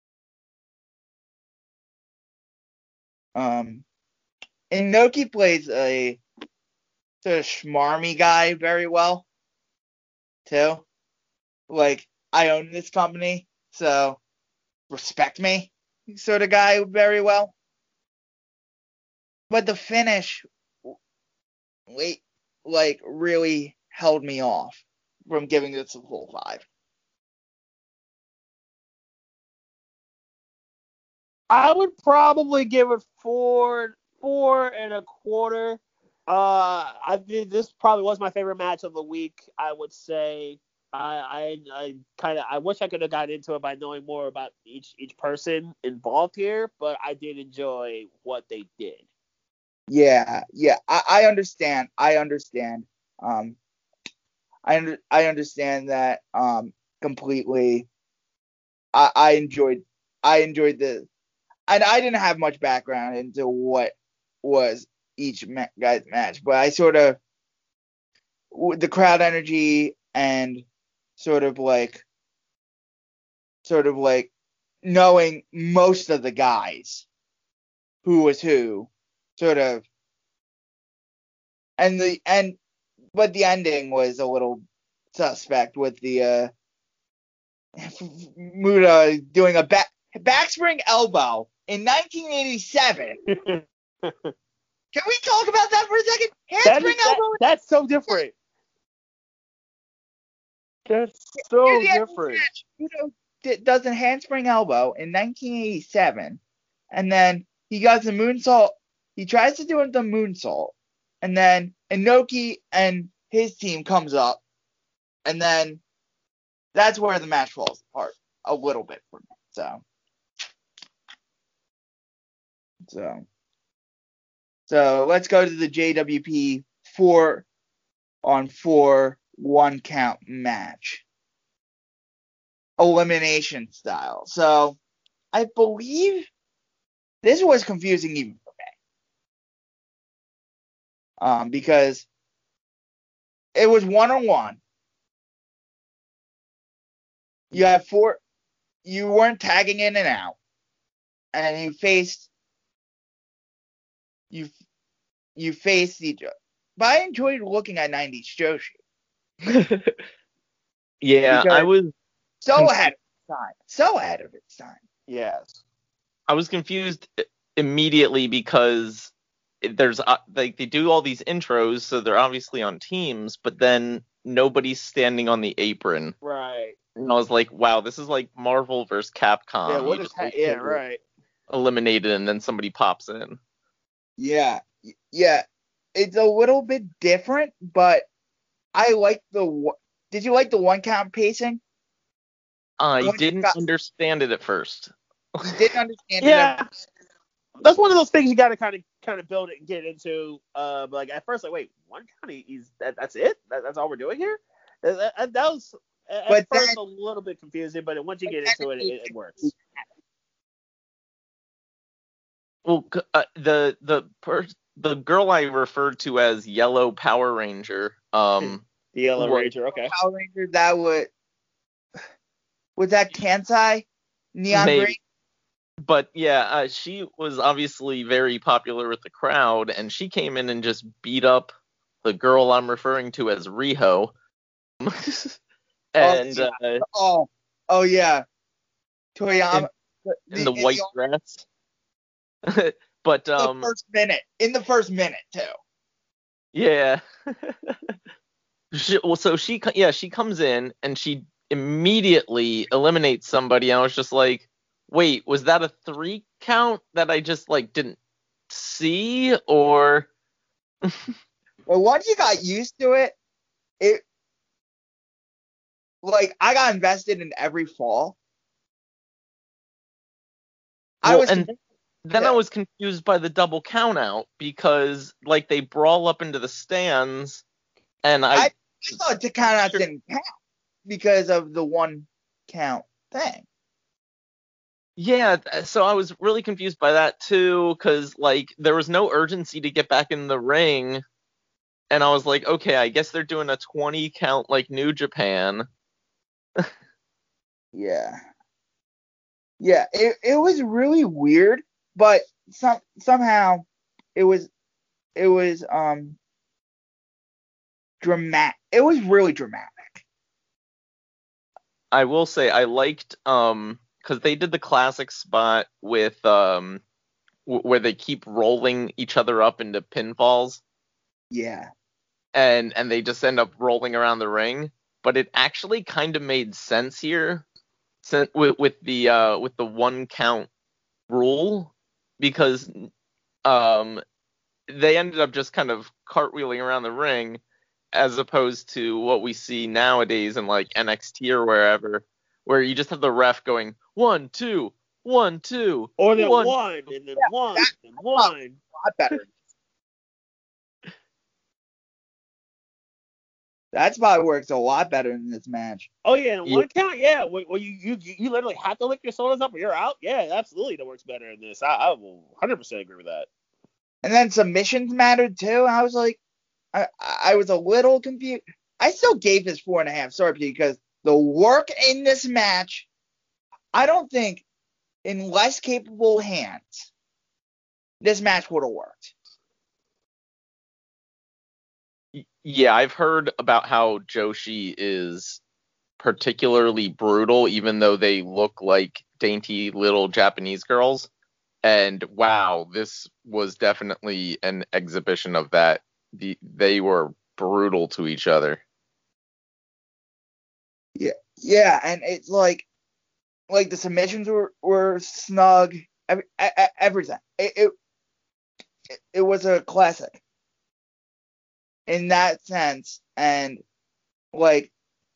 Um, Inoki plays a sort of schmarmy guy very well, too. Like, I own this company, so respect me sort of guy very well. But the finish, wait, like, really held me off from giving this a full five. I would probably give it four, four and a quarter. Uh, I think this probably was my favorite match of the week. I would say. I, I, I kind of, I wish I could have gotten into it by knowing more about each each person involved here, but I did enjoy what they did. Yeah, yeah, I, I understand. I understand. Um, I under, I understand that um completely. I, I enjoyed, I enjoyed the, and I didn't have much background into what was each ma- guy's match, but I sort of, the crowd energy and sort of like, sort of like knowing most of the guys, who was who, sort of, and the, and, but the ending was a little suspect with the, uh, Muta doing a back, backspring elbow in nineteen eighty-seven. Can we talk about that for a second? Handspring That is, that, elbow. that's so different. That's so Near the end of the different. match, Muto d- does a handspring elbow in nineteen eighty-seven, and then he does a moonsault. He tries to do it the moonsault, and then Inoki and his team comes up, and then that's where the match falls apart a little bit for me. So, so, so let's go to the J W P four on four one count match, elimination style. So, I believe this was confusing even for me, um, because it was one on one. You have four. You weren't tagging in and out, and you faced. You you faced each other. But I enjoyed looking at nineties Joshi. Yeah, Because- I was So ahead of its time. So ahead of its time. Yes. I was confused immediately because there's uh, like they do all these intros, so they're obviously on teams, but then nobody's standing on the apron. Right. And I was like, wow, this is like Marvel versus Capcom. yeah. What You is just ha- wait Yeah. till Right. you're eliminated and then somebody pops in. Yeah. Yeah. It's a little bit different, but I like the. one- Did you like the one count pacing? I Once you didn't got- understand it at first. You didn't understand it. Yeah. That's one of those things you got to kind of kind of build it and get into. Uh, but like at first, like wait, one county is that? That's it? That, that's all we're doing here? That, that, that was at But first then- a little bit confusing, but once you but get then into it, it- it, it works. Well, c- uh, the the per- the girl I referred to as Yellow Power Ranger, um, The Yellow What- Ranger. Okay. Power Ranger, that would. Was that Kansai? Neon Maybe. Green? but yeah, uh, she was obviously very popular with the crowd, and she came in and just beat up the girl I'm referring to as Riho. and yeah. uh, Oh, oh yeah. Toyama. in the white dress. but the um, first minute. In the first minute, too. yeah. she, well, so she co- yeah she comes in and she immediately eliminates somebody. And I was just like, wait, was that a three count that I just like didn't see, or But once you got used to it, it like I got invested in every fall. I Well, was and then I yeah. was confused by the double count out because like they brawl up into the stands, and I, I, I thought the count out didn't count because of the one count thing. yeah, th- so I was really confused by that too, because like there was no urgency to get back in the ring, and I was like, okay, I guess they're doing a twenty count like New Japan. Yeah. Yeah, it, it was really weird, but some somehow it was it was um dramatic. It was really dramatic. I will say I liked um because they did the classic spot with um w- where they keep rolling each other up into pinfalls, Yeah. and and they just end up rolling around the ring. But it actually kind of made sense here, since with, with the uh with the one count rule, because um they ended up just kind of cartwheeling around the ring, as opposed to what we see nowadays in like N X T or wherever, where you just have the ref going one two one two Or then one. one, and then one, that- and one. A lot better. That's probably works a lot better in this match. Oh yeah, and Yeah. one count, yeah. Where, where you, you you literally have to lick your shoulders up or you're out. Yeah, absolutely, that works better in this. I, I will one hundred percent agree with that. And then submissions mattered too. I was like, I, I was a little confused. I still gave this four and a half stars because the work in this match, I don't think in less capable hands, this match would have worked. Yeah, I've heard about how Joshi is particularly brutal, even though they look like dainty little Japanese girls. And wow, this was definitely an exhibition of that. The, they were brutal to each other. Yeah, yeah, and it's like, like the submissions were, were snug, every, everything. It, it it was a classic in that sense, and like,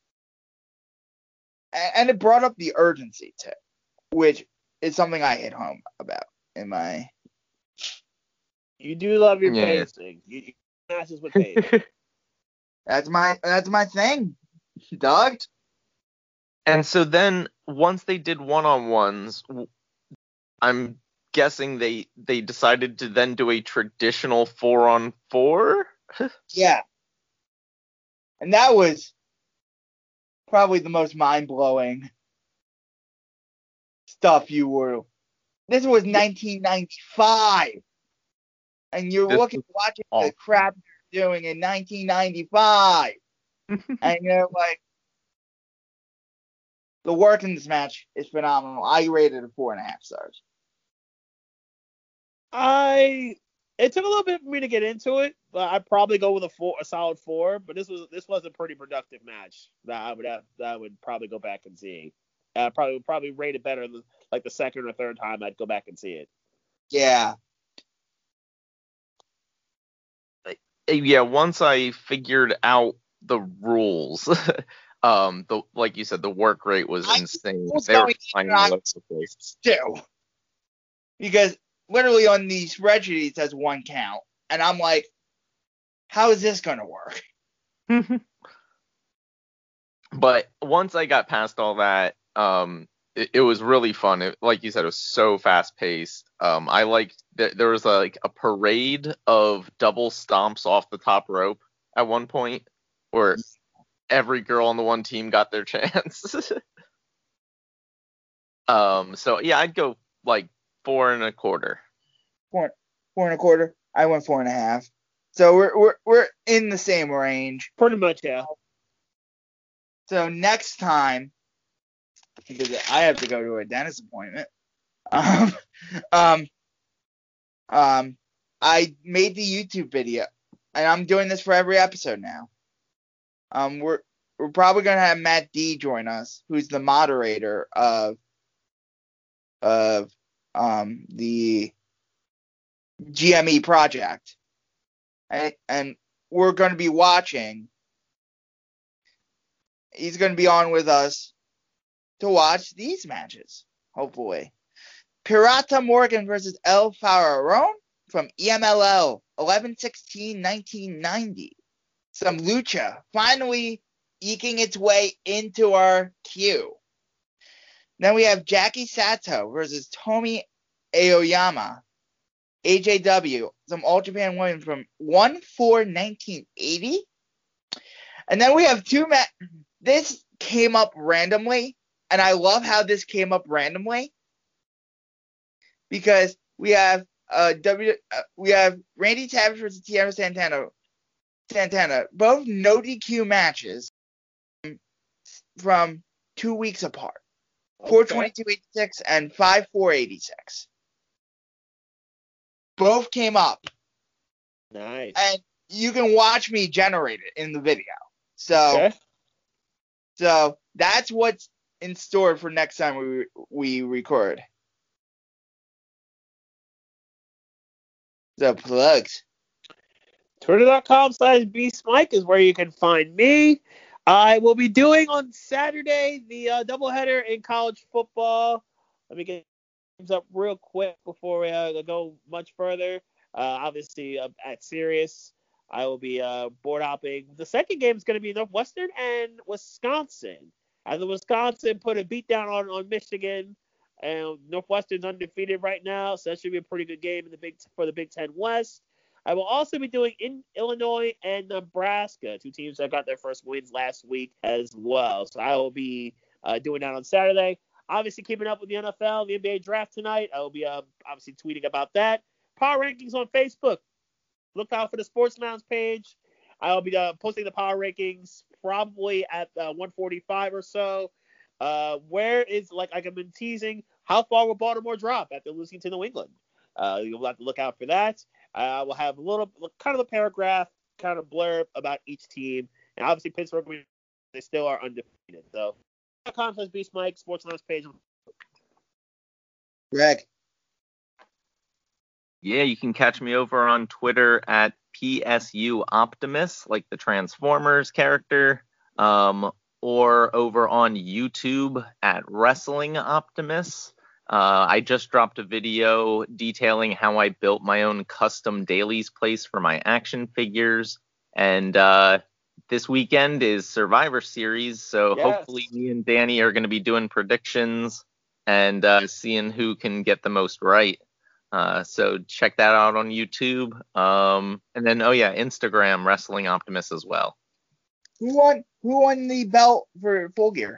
and it brought up the urgency too, which is something I hit home about in my. You do love your Yeah. pacing. You, you matches with pacing. That's my that's my thing, Doug. And so then once they did one-on-ones, w- I'm guessing they they decided to then do a traditional four-on-four? Yeah, and that was probably the most mind blowing stuff you were. This was nineteen ninety-five, and you're This looking was watching awful. the crap you're doing in nineteen ninety-five, and you're like, the work in this match is phenomenal. I rated it four and a half stars. I it took a little bit for me to get into it, but I'd probably go with a four, a solid four. But this was this was a pretty productive match that I would have, that I would probably go back and see. I probably probably rate it better than like the second or third time I'd go back and see it. Yeah, Yeah, once I figured out the rules, um, the like you said, the work rate was I insane. was They were going flying on- all over the place. still, because literally on the spreadsheet it says one count, and I'm like, how is this gonna work? But once I got past all that, um, it, it was really fun. It, like you said, it was so fast paced. Um, I liked that there was like a parade of double stomps off the top rope at one point, where every girl on the one team got their chance. um, so yeah, I'd go like four and a quarter. Four, four and a quarter. I went four and a half. So we're we're we're in the same range. Pretty much, yeah. So next time, because I have to go to a dentist appointment, um, um, um, I made the YouTube video, and I'm doing this for every episode now. Um, we're we're probably gonna have Matt D join us, who's the moderator of of um the G M E project, and and we're going to be watching. He's going to be on with us to watch these matches, hopefully. Pirata Morgan versus El Faraón from E M L L, eleven sixteen nineteen ninety. Some lucha finally eking its way into our queue. Then we have Jackie Sato versus Tomi Aoyama, A J W, some All Japan women from one four nineteen eighty. And then we have two ma- This came up randomly, and I love how this came up randomly because we have uh, W uh, we have Randy Savage versus Tiago Santana, Santana, both no D Q matches from two weeks apart, four twenty-two eighty-six and five four eighty-six. Both came up. Nice. And you can watch me generate it in the video. So, Okay. so that's what's in store for next time we we record. So plugs. Twitter.com slash BeastMike is where you can find me. I will be doing on Saturday the uh, doubleheader in college football. Let me get things up real quick before we uh, go much further. Uh, obviously, uh, at Sirius, I will be uh, board hopping. The second game is going to be Northwestern and Wisconsin. As the Wisconsin put a beat down on, on Michigan, and Northwestern's undefeated right now, so that should be a pretty good game in the Big for the Big Ten West. I will also be doing in Illinois and Nebraska, two teams that got their first wins last week as well. So I will be uh, doing that on Saturday. Obviously, keeping up with the N F L, the N B A draft tonight. I will be uh, obviously tweeting about that. Power rankings on Facebook. Look out for the Sports Lounge page. I will be uh, posting the power rankings probably at uh, one forty-five or so. Uh, where is, like, like I've been teasing, how far will Baltimore drop after losing to New England? Uh, you'll have to look out for that. I uh, will have a little, kind of a paragraph, kind of blurb about each team. And obviously, Pittsburgh, they still are undefeated. So, .com slash Beast Mike, Sports Lounge page. Greg. Yeah, you can catch me over on Twitter at P S U Optimus, like the Transformers character, um, or over on YouTube at Wrestling Optimus. Uh, I just dropped a video detailing how I built my own custom dailies place for my action figures. And uh, this weekend is Survivor Series, so Yes. hopefully me and Danny are going to be doing predictions and uh, seeing who can get the most right. Uh, so check that out on YouTube. Um, and then, oh yeah, Instagram, Wrestling Optimus as well. Who won? Who won the belt for Full Gear?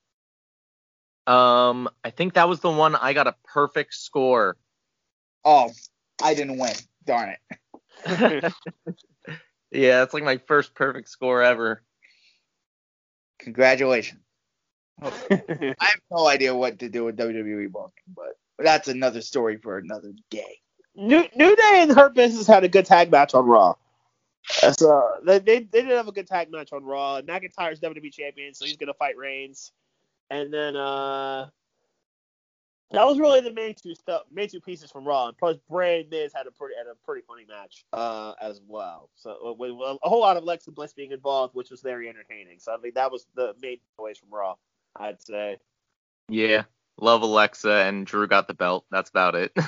Um, I think that was the one I got a perfect score. Oh, I didn't win. Darn it. Yeah, it's like my first perfect score ever. Congratulations. I have no idea what to do with W W E booking, but that's another story for another day. New New Day and Hurt Business had a good tag match on Raw. So they, they they did have a good tag match on Raw. McIntyre's W W E champion, so he's gonna fight Reigns. And then uh, that was really the main two stuff, main two pieces from Raw. And plus, Bray and Miz had a pretty had a pretty funny match uh, as well. So with, with a whole lot of Alexa Bliss being involved, which was very entertaining. So I think that was the main takeaways from Raw, I'd say. Yeah, love Alexa, and Drew got the belt. That's about it.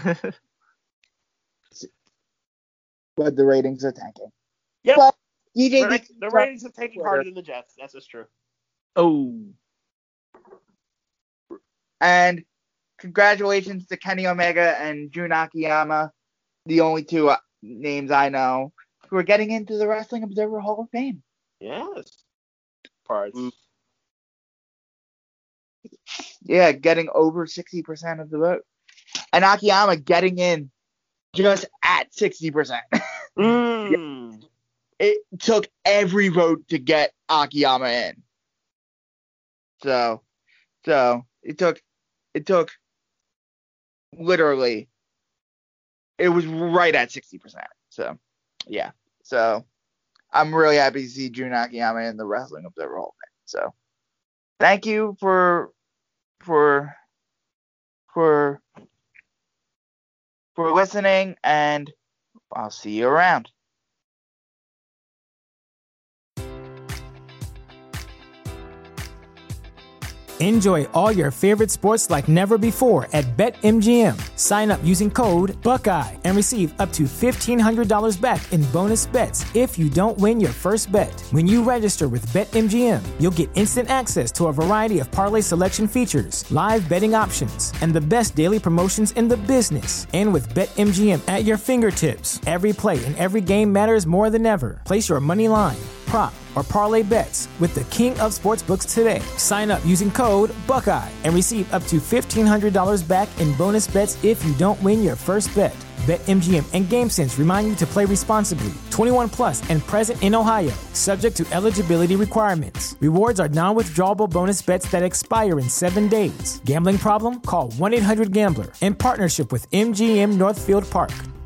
But the ratings are tanking. Yep. But D J Right, the ratings are taking harder than the Jets. That's just true. Oh. And congratulations to Kenny Omega and Jun Akiyama, the only two uh, names I know, who are getting into the Wrestling Observer Hall of Fame. Yes. Parts. Mm. Yeah, getting over sixty percent of the vote. And Akiyama getting in just at sixty percent. Mm. It took every vote to get Akiyama in. So, so it took, it took literally, it was right at sixty percent. So, yeah. So, I'm really happy to see Jun Akiyama in the Wrestling Observer Hall of Fame. So, thank you for, for, for, for listening, and I'll see you around. Enjoy all your favorite sports like never before at BetMGM. Sign up using code Buckeye and receive up to fifteen hundred dollars back in bonus bets if you don't win your first bet. When you register with BetMGM, you'll get instant access to a variety of parlay selection features, live betting options, and the best daily promotions in the business. And with BetMGM at your fingertips, every play and every game matters more than ever. Place your money line, prop, or parlay bets with the king of sportsbooks today. Sign up using code Buckeye and receive up to fifteen hundred dollars back in bonus bets if you don't win your first bet. BetMGM and GameSense remind you to play responsibly. twenty-one plus and present in Ohio, subject to eligibility requirements. Rewards are non-withdrawable bonus bets that expire in seven days. Gambling problem? Call one eight hundred gambler in partnership with M G M Northfield Park.